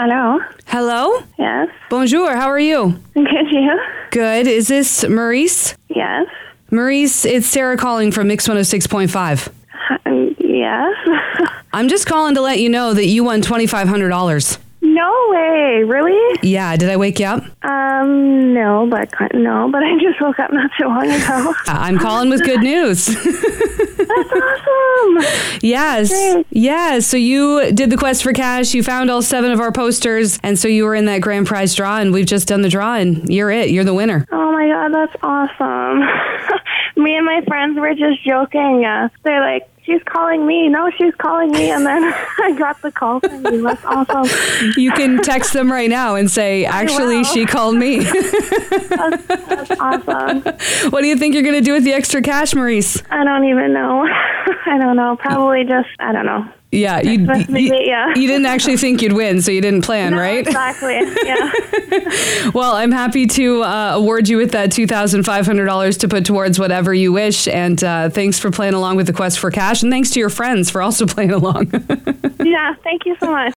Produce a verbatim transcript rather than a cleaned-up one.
Hello. Hello? Yes. Bonjour, how are you? Good, you? Good. Is this Maurice? Yes. Maurice, it's Sarah calling from Mix one oh six point five. Um, yes. I'm just calling to let you know that you won twenty-five hundred dollars. No way. Really? Yeah, did I wake you up? Um, no, but no, but I just woke up not too long ago. I'm calling with good news. That's awesome. Yes. Great. Yes. So you did the Quest for Cash. You found all seven of our posters. And so you were in that grand prize draw. And we've just done the draw. And you're it. You're the winner. Oh, my God. That's awesome. Me and my friends were just joking. Uh, they're like, she's calling me. No, she's calling me. And then I got the call from you. That's awesome. You can text them right now and say, actually, will. she called me. That's, that's awesome. What do you think you're going to do with the extra cash, Maurice? I don't even know. I don't know. Probably just, I don't know. Yeah, you, you, yeah. you didn't actually think you'd win, so you didn't plan, No, right? Exactly, yeah. Well, I'm happy to uh, award you with that two thousand five hundred dollars to put towards whatever you wish. And uh, thanks for playing along with the Quest for Cash. And thanks to your friends for also playing along. Yeah, thank you so much.